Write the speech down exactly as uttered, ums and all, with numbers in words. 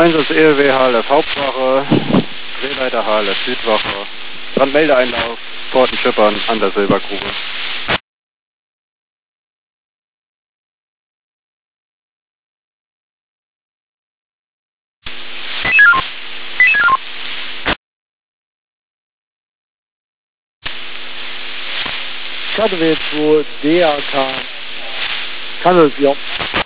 Einsatz E L W H L F Hauptwache, Drehleiter H L F Südwache, Brandmeldeeinlauf, Porten schippern an der Silbergrube. K W zwei D A K, Kanalsjörn.